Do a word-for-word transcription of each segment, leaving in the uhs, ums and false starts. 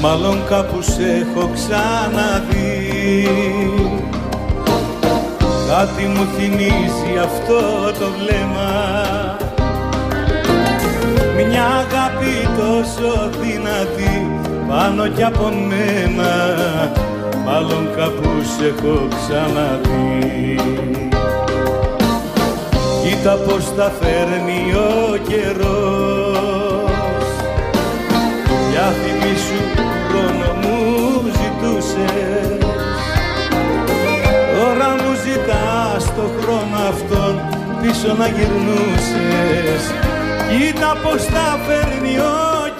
μάλλον κάπου σ' έχω ξαναδεί. Κάτι μου θυμίζει αυτό το βλέμμα, μια αγάπη τόσο δυνατή πάνω κι από μένα, μάλλον κάπου σ' έχω ξαναδεί. Κοίτα πως τα φέρνει ο καιρός, για θυμίσου χρόνο μου ζητούσες, τώρα μου ζητάς το χρόνο αυτόν πίσω να γυρνούσες. Κοίτα πως τα φέρνει ο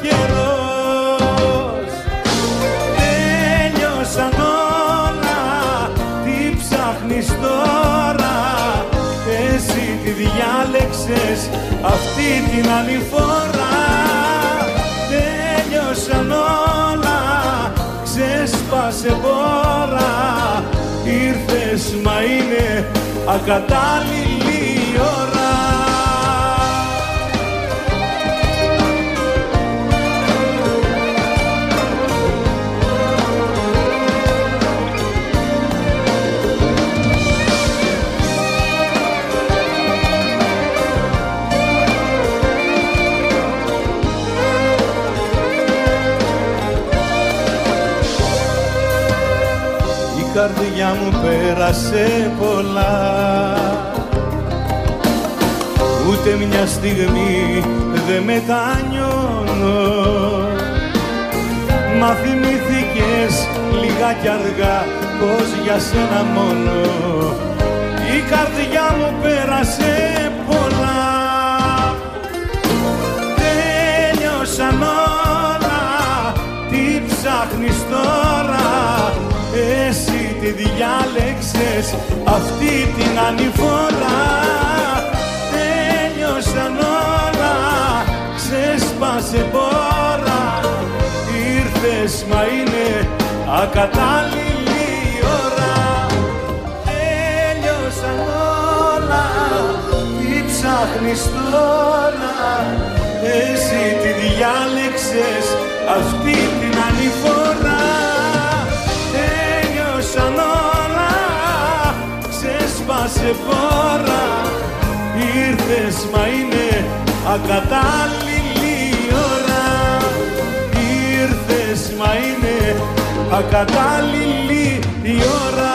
καιρός, τέλειωσαν όλα, τι ψάχνεις τώρα, εσύ τη διάλεξες αυτή την άλλη φορά. Τέλειωσαν όλα, ξέσπασε μπόρα, ήρθες μα είναι ακατάλληλη η ώρα. Η καρδιά μου πέρασε πολλά, ούτε μια στιγμή δεν μετανιώνω. Μα θυμήθηκες λίγα κι αργά πως για σένα μόνο η καρδιά μου πέρασε πολλά. Τέλειωσαν όλα, τι ψάχνεις τώρα, εσύ τη διάλεξες αυτή την ανηφορά. Τέλειωσαν όλα, ξέσπασε μπόρα, ήρθες μα είναι ακατάλληλη η ώρα. Τέλειωσαν όλα, τι ψάχνεις τώρα, εσύ τη διάλεξες αυτή την ανηφορά. Τέλειωσαν όλα, ξέσπασε μπόρα, ήρθες μα είναι ακατάλληλη η ώρα. Ήρθες μα είναι ακατάλληλη η ώρα.